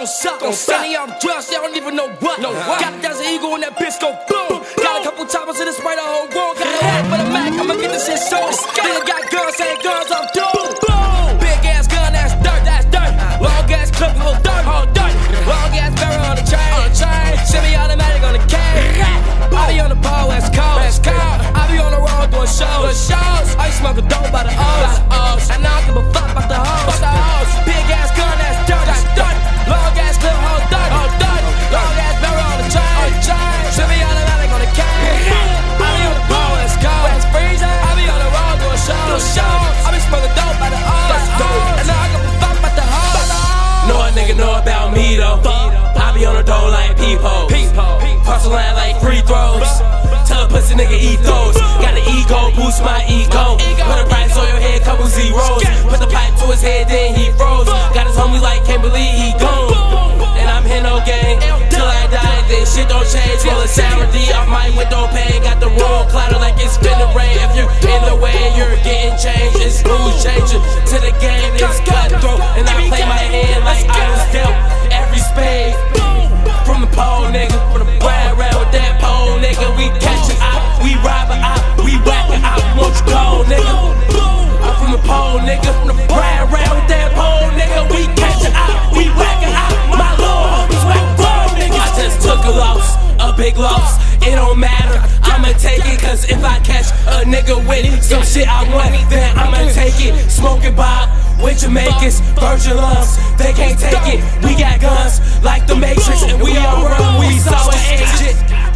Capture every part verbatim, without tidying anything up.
suck. Sunny off drugs, they don't even know what. No what. Got a Desert Eagle and that bitch go boom. Got a couple choppers in the spray the whole world. Got a hat for the Mac, I'ma get this shit sold. Nigga got guns, saying guns off doom. Big ass gun, that's dirt, that's dirt. Long ass clip, hold dirt, hold dirt. Long ass barrel on the chain, on the chain. Semi-automatic on the K. I be on the pole, West Coast, West Coast. I be on the road doing shows, shows. I smoke a dope by the O's, and I don't give a fuck about the hoes. Big ass gun, that's dirt, that's dirt. Long ass clip, hold dirt, hold dirt. Long ass barrel on the chain, on the chain. Semi-automatic on the K. I be on the pole, West Coast, West freezing. I be on the road doing shows, shows. I be smoking dope by the O's, and I don't give a fuck about the hoes. Know a nigga know about me though. I be on the door like peephole. Cross the line like free throws. Tell a pussy nigga eat those. Got an ego, boost my ego. Put a price on your head, couple zeros. Put the pipe to his head, then he froze. Got his homies like, can't believe he gone. And I'm here no gang. Till I die, then shit don't change. Roll a sour D off my window pane. Got the roll clatter like it's finna rain. If you're in the way, you're getting changed. It's smooth changing to the game. It's cutthroat. And I play my hand like I was dealt every spade. From the pole, nigga. From the ride around with that pole, nigga. We catch it out, we rob it out, we whack it out. Won't you go, nigga? I'm from the pole, nigga. From the ride around with that pole, nigga. We catch it out, we whack it out. My little homies whack bro, nigga. I just took a loss, a big loss. It don't matter, I'ma take it. Cause if I catch a nigga with some shit I want, then I'ma take it. Smoking Bob with Jamaicans, virgin lungs, they can't take it. We got guns like the Matrix, and we on run, we saw an agent.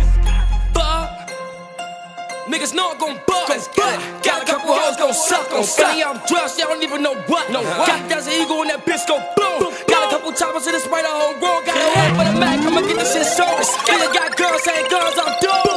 Niggas know I'm gon' buck. Got a couple hoes gon' suck. Sunny off drugs, they don't even know what. Got a Desert Eagle and that bitch go boom. Got a couple choppers in the spray the whole world. Got a hat for the Mac, I'ma get this shit sold. Nigga got guns, saying guns off doom.